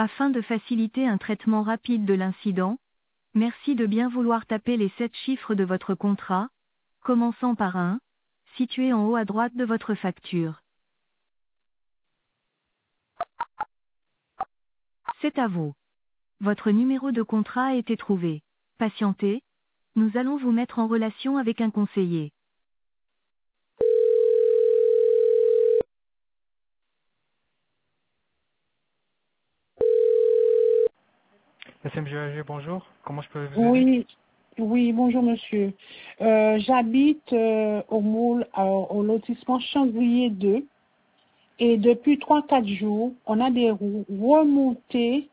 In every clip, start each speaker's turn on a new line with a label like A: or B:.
A: Afin de faciliter un traitement rapide de l'incident, merci de bien vouloir taper les 7 chiffres de votre contrat, commençant par 1, situé en haut à droite de votre facture. C'est à vous. Votre numéro de contrat a été trouvé. Patientez, nous allons vous mettre en relation avec un conseiller.
B: SMGAG, bonjour. Comment je peux vous aider?
C: Oui, oui, bonjour monsieur. J'habite au Moule, au lotissement Chandrier 2, et depuis 3 4 jours, on a des roues remontées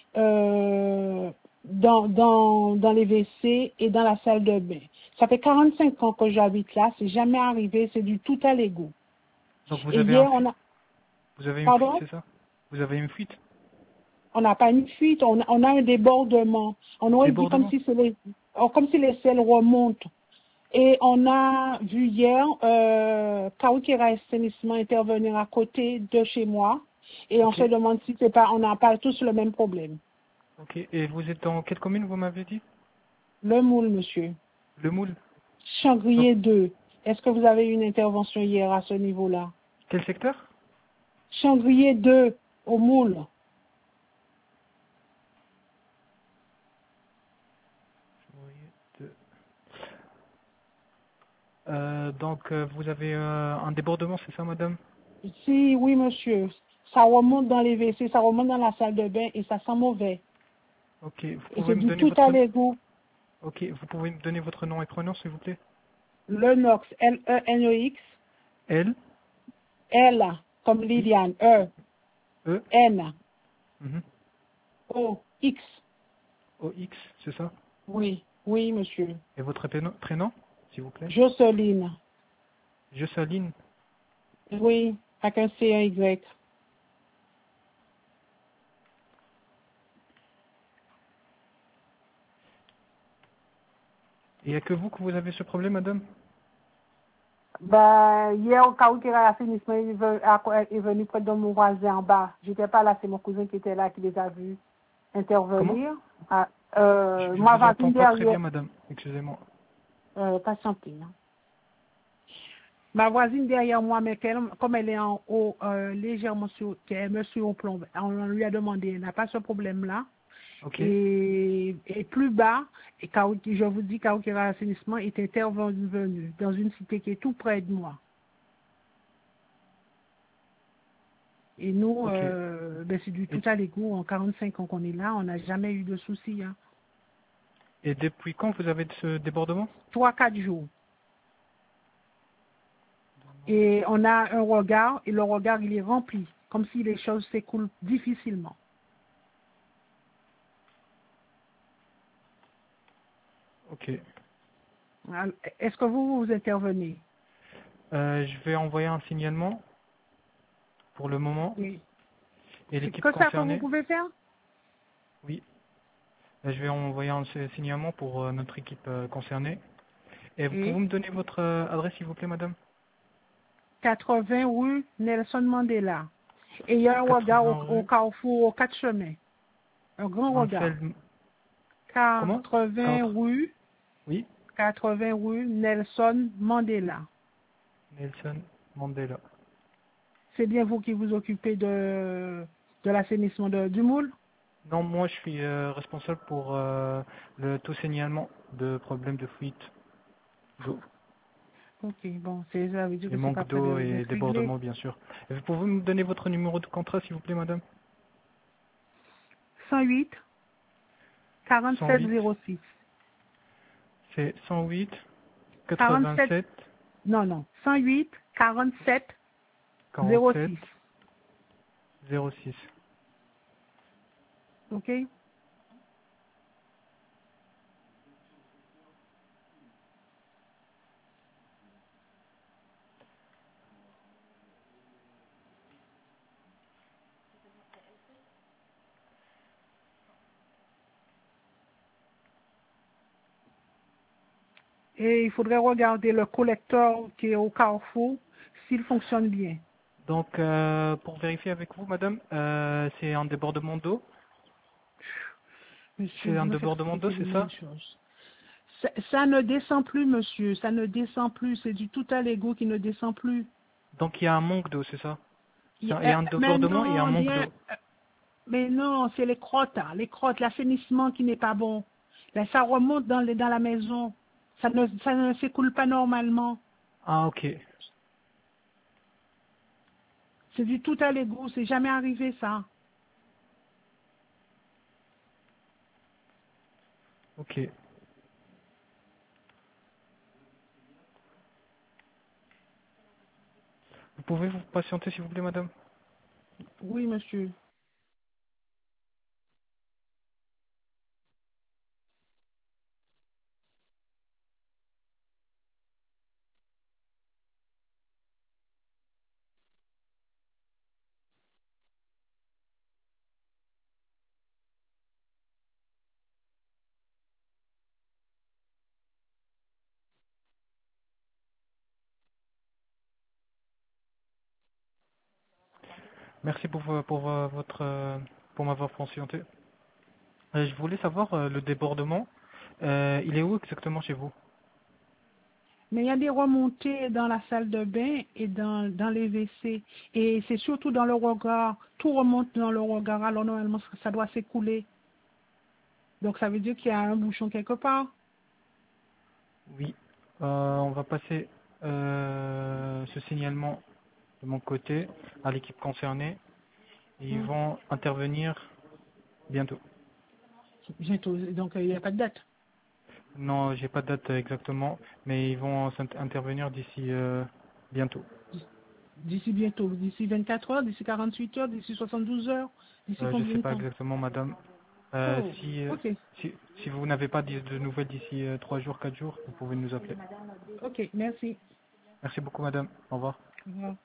C: dans les WC et dans la salle de bain. Ça fait 45 ans que j'habite là, c'est jamais arrivé, c'est du tout à l'égout.
B: Donc vous
C: Et
B: avez
C: hier,
B: vous avez une fuite,
C: pardon?
B: c'est ça? Vous avez une fuite?
C: On n'a pas une fuite, on a un débordement. On aurait dit
B: Débordement?
C: comme si les selles remontent. Et on a vu hier Kaoukera Assainissement intervenir à côté de chez moi. Et on
B: Ok,
C: se demande si c'est pas, on n'a pas tous le même problème.
B: ok. Et vous êtes dans quelle commune, vous m'avez dit?
C: Le Moule, monsieur.
B: Le Moule. Donc,
C: Changrier 2. Est-ce que vous avez eu une intervention hier à ce niveau-là?
B: quel secteur?
C: Changrier 2, au Moule.
B: Vous avez un débordement, c'est ça, madame?
C: Si, oui, monsieur. Ça remonte dans les WC, ça remonte dans la salle de bain et ça sent mauvais.
B: Ok, vous
C: Et
B: pouvez
C: c'est
B: me
C: du
B: donner
C: tout à
B: votre...
C: l'égout.
B: Ok, vous pouvez me donner votre nom et prénom, s'il vous plaît?
C: Lenox, Lenox,
B: L,
C: L, comme
B: oui,
C: Liliane,
B: E,
C: N,
B: mhm,
C: O, X.
B: O, X, c'est ça?
C: Oui, oui, monsieur.
B: Et votre prénom, s'il vous plaît?
C: Jocelyne.
B: Jocelyne.
C: Oui, avec un C, un Y.
B: Il n'y a que vous que vous avez ce problème, madame?
C: Ben, hier, au cas où il y a l'assainissement, il est venu près de mon voisin en bas. J'étais pas là, c'est mon cousin qui était là, qui les a vus
B: Comment?
C: intervenir. Ah,
B: Je
C: ma
B: vous entends
C: voisine
B: pas très
C: derrière,
B: bien, madame. Excusez-moi.
C: patientez, hein. Ma voisine derrière moi, mais comme elle est en haut, légèrement qu'elle me suit au plomb, on lui a demandé, elle n'a pas ce problème-là.
B: Ok,
C: Et plus bas, je vous dis, Kaoukera Assainissement est intervenu dans une cité qui est tout près de moi. Et nous,
B: ok.
C: c'est du
B: Et,
C: tout à l'égout. En 45 ans qu'on est là, on n'a jamais eu de soucis. Hein.
B: et depuis quand vous avez ce débordement?
C: 3 4 jours. Et on a un regard, et le regard, il est rempli, comme si les choses s'écoulent difficilement.
B: Ok.
C: Alors, est-ce que vous intervenez?
B: Je vais envoyer un signalement pour le moment.
C: Oui.
B: Et
C: C'est
B: l'équipe
C: que ça que vous
B: concernée?
C: pouvez faire?
B: Oui. Je vais envoyer un signalement pour notre équipe concernée. Et vous pouvez
C: Et
B: me donner votre adresse, s'il vous plaît, madame?
C: 80 rue Nelson Mandela. Et il y a un regard
B: 80
C: au
B: rue
C: Carrefour, aux 4 chemins. Un grand regard.
B: Mansell... Comment?
C: 80
B: 4.
C: rue,
B: Oui.
C: 80 rue Nelson Mandela.
B: Nelson Mandela.
C: C'est bien vous qui vous occupez de l'assainissement du Moule?
B: Non, moi je suis responsable pour le tout signalement de problèmes de fuite d'eau.
C: Ok, bon, ça veut dire
B: Et
C: que c'est
B: manque
C: pas près
B: d'eau et
C: d'être réglé.
B: débordement, bien sûr. Et vous pouvez me donner votre numéro de contrat, s'il vous plaît, madame?
C: 108 47
B: 108,
C: 06.
B: c'est 108
C: 47,
B: 87
C: non, 108 47
B: 47
C: 06.
B: 06.
C: Ok? Et il faudrait regarder le collecteur qui est au Carrefour, s'il fonctionne bien.
B: Donc, pour vérifier avec vous, madame, c'est un débordement d'eau.
C: Monsieur,
B: C'est un
C: vous me faites
B: débordement d'eau,
C: répéter
B: c'est
C: les
B: ça?
C: mêmes choses. Ça ne descend plus, monsieur. Ça ne descend plus. C'est du tout à l'ego qui ne descend plus.
B: Donc il y a un manque d'eau, c'est ça? Il y a un
C: Mais
B: débordement et il y a un
C: non,
B: manque d'eau.
C: mais non, c'est les crottes, l'assainissement qui n'est pas bon. Là, ça remonte dans la maison. Ça ne s'écoule pas normalement.
B: Ah, ok.
C: C'est du tout à l'ego. C'est jamais arrivé, ça.
B: Ok. Vous pouvez vous patienter, s'il vous plaît, madame?
C: Oui, monsieur.
B: Merci pour m'avoir patienté. Je voulais savoir le débordement. Il est où exactement chez vous?
C: Mais il y a des remontées dans la salle de bain et dans les WC. Et c'est surtout dans le regard. Tout remonte dans le regard. Alors normalement, ça doit s'écouler. Donc ça veut dire qu'il y a un bouchon quelque part.
B: Oui. On va passer ce signalement de mon côté à l'équipe concernée. Et ils
C: Hmm.
B: vont intervenir bientôt.
C: Bientôt. Donc il n'y a pas de date.
B: Non, j'ai pas de date exactement, mais ils vont intervenir d'ici bientôt.
C: D'ici bientôt. D'ici 24 heures, d'ici 48 heures, d'ici 72 heures. D'ici
B: Je
C: combien
B: sais
C: de
B: pas
C: temps?
B: exactement, madame.
C: Oh,
B: Si,
C: ok.
B: si vous n'avez pas de nouvelles d'ici 3 jours, 4 jours, vous pouvez nous appeler.
C: Ok, merci.
B: Merci beaucoup, madame. Au revoir.
C: Au revoir.